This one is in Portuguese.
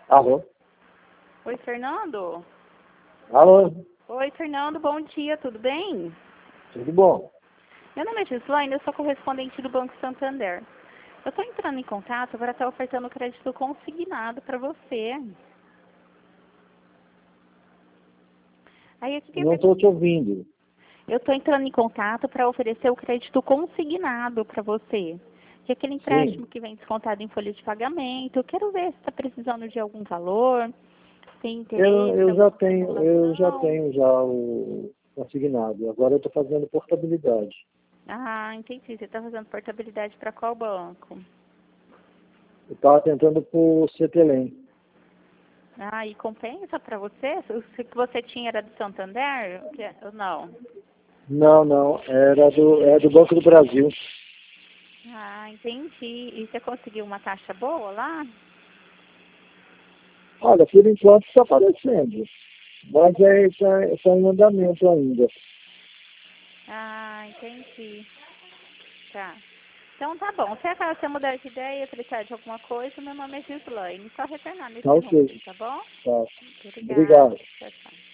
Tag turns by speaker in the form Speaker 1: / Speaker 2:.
Speaker 1: Alô?
Speaker 2: Oi, Fernando?
Speaker 1: Alô?
Speaker 2: Oi, Fernando, bom dia, tudo bem?
Speaker 1: Tudo bom?
Speaker 2: Meu nome é Gislaine, eu sou correspondente do Banco Santander. Eu estou entrando em contato para estar ofertando crédito consignado para você. Aí,
Speaker 1: Não estou te ouvindo.
Speaker 2: eu estou entrando em contato para oferecer o crédito consignado para você. Que é aquele empréstimo
Speaker 1: Sim.
Speaker 2: que vem descontado em folha de pagamento. Eu quero ver se está precisando de algum valor, se tem interesse em
Speaker 1: Eu já
Speaker 2: alguma
Speaker 1: tenho, eu já
Speaker 2: simulação.
Speaker 1: tenho já o consignado. Agora eu estou fazendo portabilidade.
Speaker 2: Ah, entendi. Você está fazendo portabilidade para qual banco?
Speaker 1: Eu estava tentando por CTLM.
Speaker 2: Ah, e compensa para você? O que você tinha era do Santander? Ou não?
Speaker 1: Não, não. É do Banco do Brasil.
Speaker 2: Ah, entendi. E você conseguiu uma taxa boa lá?
Speaker 1: Olha, por enquanto está aparecendo. Mas está em andamento ainda.
Speaker 2: Ah, entendi. Tá. Então tá bom. Se acaso você mudar de ideia, precisar de alguma coisa, meu nome é Gislaine. Só retornar
Speaker 1: Tá
Speaker 2: nesse
Speaker 1: ok.
Speaker 2: número, tá bom?
Speaker 1: Tá.
Speaker 2: Obrigada.
Speaker 1: Obrigado.
Speaker 2: Tchau, tchau.